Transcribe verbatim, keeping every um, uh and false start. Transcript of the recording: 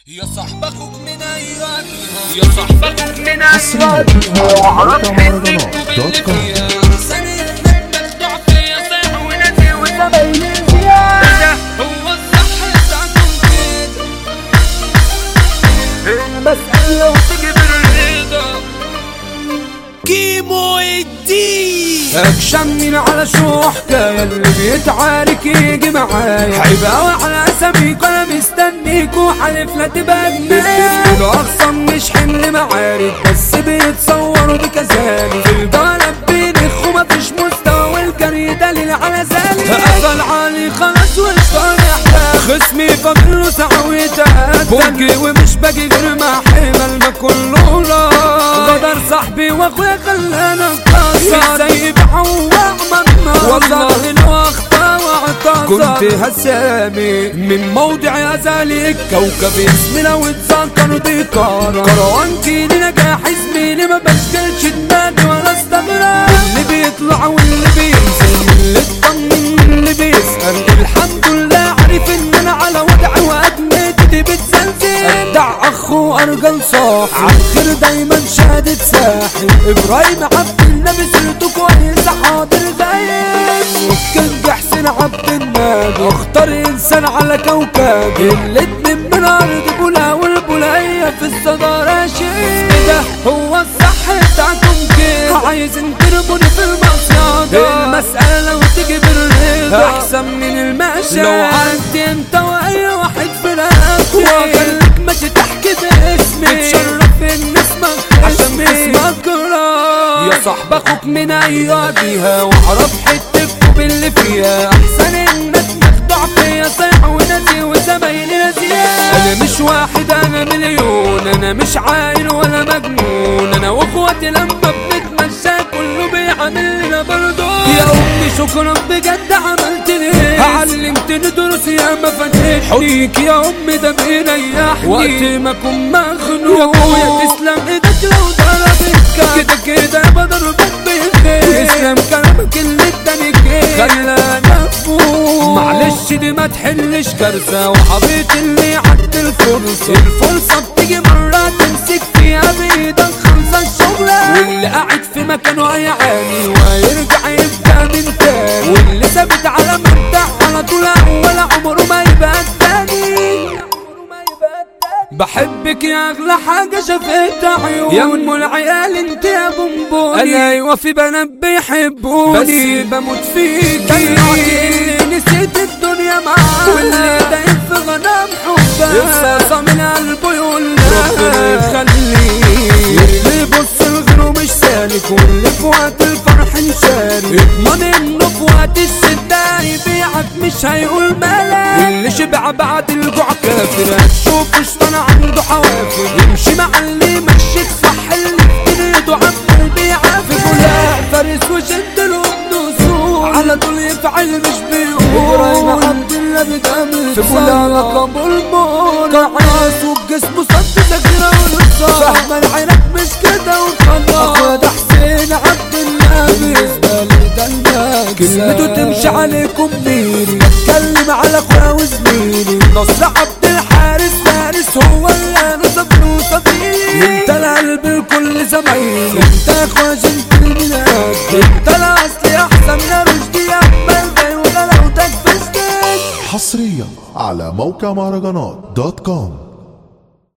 يا صاحب اخوك من ايام يا صاحب اخوك من ايام وعرفت منك دوت كوم سنة مفتوح فيا صيح ونادي وزمايلي زيادة هو الصح بتاعكم كده المسألة وتجيب الرضا كيمو الدين اكشمني على شو حكاية اللي بيتعارك يجي معايا هيبقى وعلى اساميك وانا مستنيك وحلف لا تبقى جنيه الاخصم مش حمل معارك بس بيتصوروا بكذلك في البلد بينخ ومفيش مستوى والجري دليل على ذلك قفل علي خلاص واشتغل احلام خصمي فاكره ساعة ويتقدم ومش باجي غير مع حمل ما كله راح غدر صاحبي واخويا خلانا نكسر زي بحوق منا والله الوقت واعتذر كنت هسامي من موضع ذلك كوكب اسمي لو اتذكر ديكارا كروانتي لنجاح زميلي ما بشكلش دماغي ولا استغرب اللي بيطلع واللي بينزل اللي اطمن اللي بيسأل الحمد لله عارف ان انا على وضعي وادمتي بتزلزل ادع اخو ارجل صاحي عالخير دايما شهادة ساحل ابراهيم عبد النبي سيرته كويسة حاضر غايب وكنج حسين عبد النبي اختار انسان على كوكب الاتنين من ارض بولا والبولاية في الصدارة شيء ده هو الصح بتاعكم كده عايزين ترموني في المصيادة المسألة لو تيجي بالرضا احسن من المشي لو عندي انت واي واحد في رقبتي واخليك ماشي تحكي باسمي تشرف ان اسمك عشان اسمك راح يا صاحب اخوك من اياديها واعرف حتتكم اللي فيها احسن انك مخدوع فيا صيح ونادي وزمايلي نازية انا مش واحد انا مليون انا مش عاقل ولا مجنون انا واخواتي لما بنتمشى كله بيعاملنا برضو يا امي شكرا بجد عملت ليه علمتني دروس يا ما فاتتني حضيك يا امي ده بيريحني وقت ما اكون مخنوق يا ابويا تسلم ايدك لو ضربتك كده كده بضربك بخير تسلم كلامك اللي اداني خير خلانا افوق معلش دي ما تحلش كارثه وحبيت اللي عدى الفرصه الفرصه بتيجي مره تمسك فيها بايدك خمسه الشغله واللي قاعد في مكانه هيعاني وهيرجع يبدا من تاني واللي ثابت على مبدأ على طول اول عمره ما يبقى التاني بحبك يا اغلى حاجه شافتها عيون يا ام العيال انت يا بونبوني انا ايوه في بنات بيحبوني بس بموت فيكي اللي نسيت الدنيا معاك واللي دايم في غنام حبك احساسه من قلبه يقول ربنا يخليك اللي يبص لغيره مش سالك واللي في وقت الفرح نشارك اضمن انه في وقت الشده يبيعك مش هيقول مالك اللي شبع بعد الجوع كافر هتشوف شطان عنده حوافر يمشي مع اللي يمشيك صح اللي في ايده عمال بيعافر فلاح فارس وشد له بدوسه على طول يفعل مش بيقول ابراهيم عبد الله بتعمل في فلاح لقبه المول كعاس والجسم صد ذاكره ونصار فهم العينك مش كده وخلاص اخويا ده حسين عبد النبي بالنسبه لي ده المكسب كلمته تمشي عليكم ميري بتكلم على اخويا وزميلي نصر عبد الحارس فارس هو اللي انا صبر وصديقي انت القلب لكل زمايلي انت يا اخويا جنتل من قد انت الاصلي احسن يا رشدي يا اقبل جاي وغلاوتك في سكت حصريا على موقع مهرجانات دوت كوم.